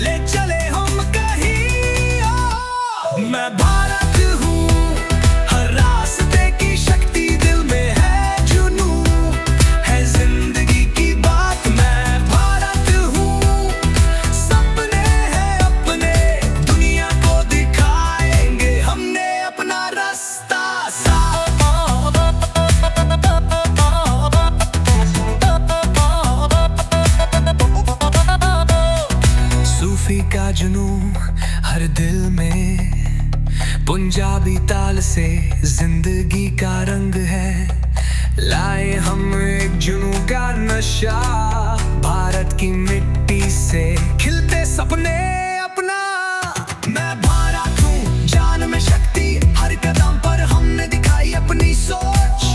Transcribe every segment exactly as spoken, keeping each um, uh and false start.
ले चले हम कहीं और। मैं भारत हूँ, हर रास्ते की शक्ति दिल में है जुनून, है जिंदगी की बात। मैं भारत हूँ, सपने हैं अपने, दुनिया को दिखाएंगे हमने अपना रास्ता साफ। सूफी का जुनून हर दिल में, पंजाबी ताल से जिंदगी का रंग है। लाए हम एक जुनून का नशा, भारत की मिट्टी से खिलते सपने अपना। मैं भारत हूँ, जान में शक्ति, हर कदम पर हमने दिखाई अपनी सोच।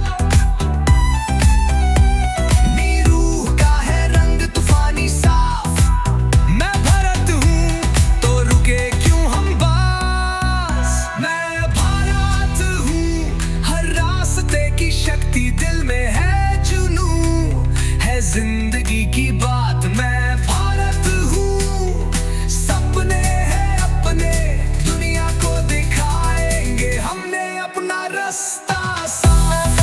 नीरू का है रंग तूफानी साफ, मैं भारत हूँ तो रुके क्यों हम बास। मैं भारत हूँ, हर रास्ते की शक्ति दिल में है जुनून, है जिंदगी की बात। मैं भारत हूँ, सपने हैं अपने, दुनिया को दिखाएंगे हमने अपना रास्ता साफ।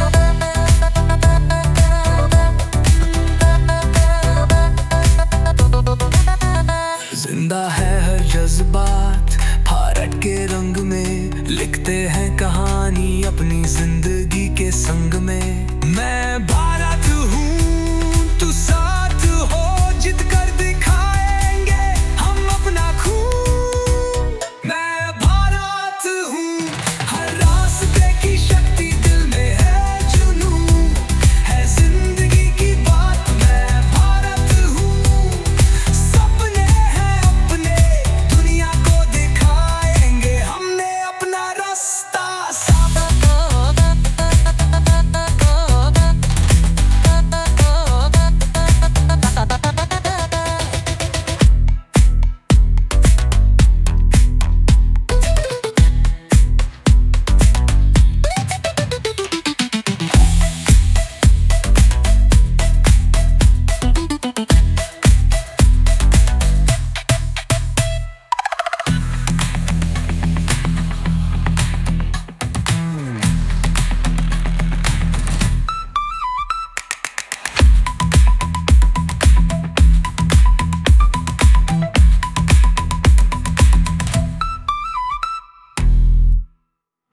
जिंदा है हर जज्बात भारत के रंग में, लिखते हैं कहानी अपनी जिंदगी के संग में। मैं भारत हूँ, तू